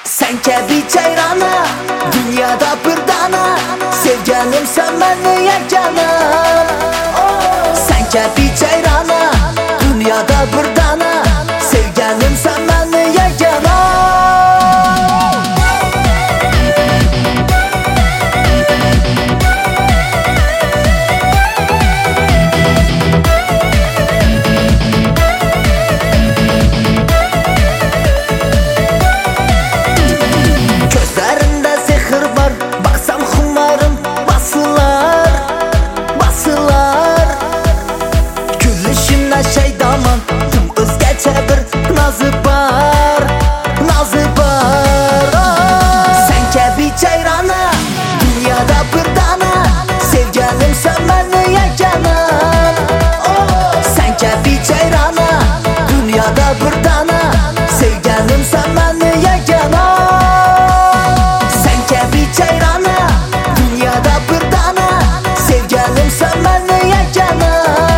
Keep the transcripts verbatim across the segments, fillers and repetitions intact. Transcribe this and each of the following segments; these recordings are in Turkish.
Sen kebi çayrana, dünyada bir dana. Sevgilim sen beni yegana. Sen kebi çayrana, dünyada bir dana. Sevgilim sen beni yegana. Şeydaman tüm özgeçe bir nazı var, nazı var. Oh. Sen kebi çayrana, dünyada bir dana. Sevgilim sen beni yegana. Oh. Sen kebi çayrana, dünyada bir dana. Sevgilim sen beni yegana. Sen kebi çayrana, dünyada bir dana. Sevgilim sen beni yegana.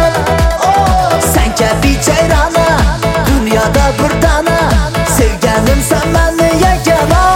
Kebi çayrana, dünyada bir dana. Sevgilim sen beni yegana.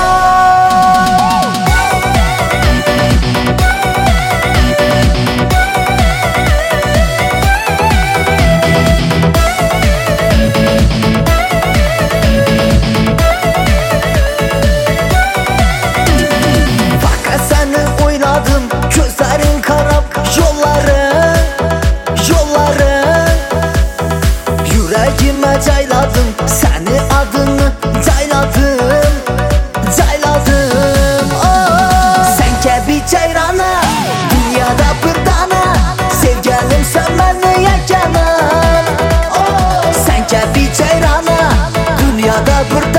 Fakat seni oynadım, gözlerin karab, yolların, yolların. Yüreğime cayladım, seni adını cayladım, cayladım. Oh. Sen kebi çayrana, dünyada bir dana. Sevgilim sen beni yegana. Oh. Sen kebi çayrana, dünyada bir dana.